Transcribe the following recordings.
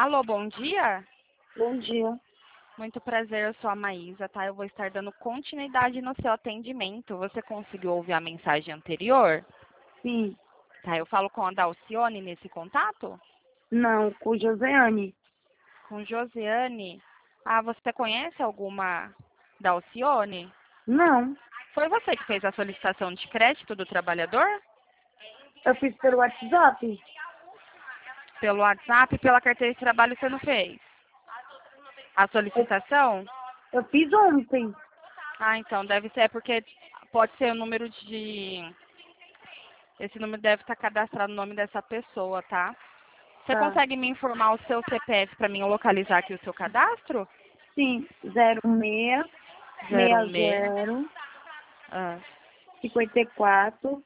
Alô, bom dia. Bom dia. Muito prazer, eu sou a Maísa, tá? Eu vou estar dando continuidade no seu atendimento. Você conseguiu ouvir a mensagem anterior? Sim. Tá, eu falo com a Dalcione nesse contato? Não, com Josiane. Com Josiane. Ah, você conhece alguma Dalcione? Não. Foi você que fez a solicitação de crédito do trabalhador? Eu fiz pelo WhatsApp. Pelo WhatsApp e pela carteira de trabalho você não fez? A Eu, solicitação? eu fiz ontem. Ah, então deve ser porque pode ser o número de. Esse número deve estar cadastrado no nome dessa pessoa, tá? Você Tá. consegue me informar o seu CPF para mim eu localizar aqui o seu cadastro? Sim. 06 06. 60 Ah, 54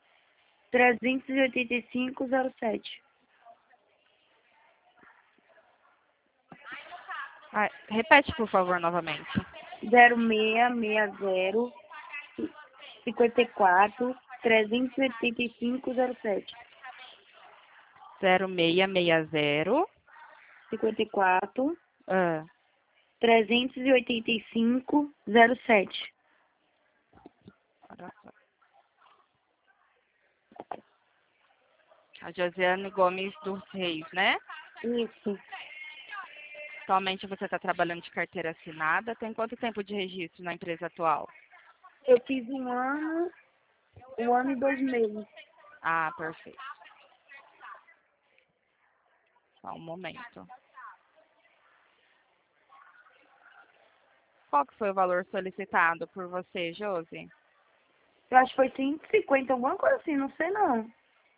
385 07. repete, por favor, novamente. 06 60 54 385 07. 0660. 54 Ah, 385 07. olha só. A Josiane Gomes dos Reis, né? Isso. Atualmente você está trabalhando de carteira assinada. Tem quanto tempo de registro na empresa atual? Eu fiz um ano e 2 meses. Ah, perfeito. Só um momento. Qual que foi o valor solicitado por você, Josi? Eu acho que foi 150, alguma coisa assim, não sei não.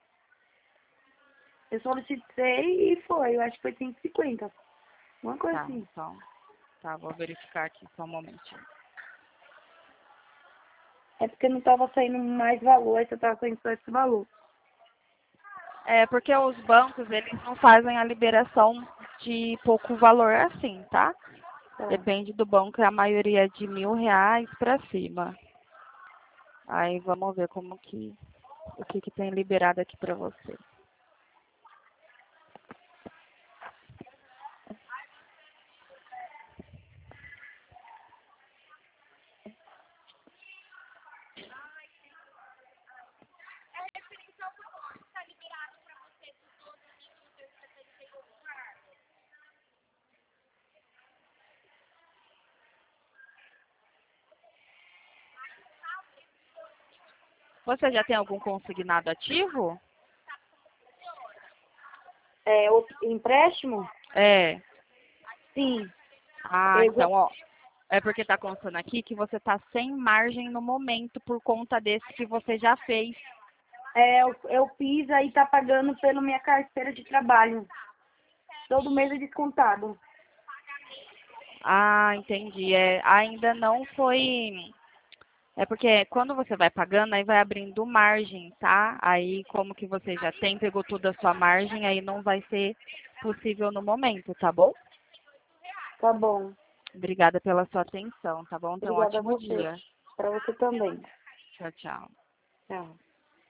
Eu solicitei e foi, eu acho que foi 150. Uma coisa Tá, assim. então. Tá, vou verificar aqui só um momentinho. É porque não tava saindo mais valor, aí só tava saindo só esse valor. É porque os bancos, eles não fazem a liberação de pouco valor assim, tá? Tá, Depende do banco, a maioria é de R$ 1.000 para cima. Aí vamos ver o que tem liberado aqui para você. Você já tem algum consignado ativo? É, o empréstimo? É. Sim. Ah, Eu, então, ó. É porque tá constando aqui que você tá sem margem no momento por conta desse que você já fez. eu fiz aí tá pagando pela minha carteira de trabalho. Todo mês é descontado. Ah, entendi. É, ainda não foi. É porque quando você vai pagando, aí vai abrindo margem, tá? Aí, como que você já tem, pegou toda a sua margem, aí não vai ser possível no momento, tá bom? Tá bom. Obrigada pela sua atenção, tá bom? Tenha um Obrigada a ótimo você. dia. Pra você também. Tchau, tchau. Tchau.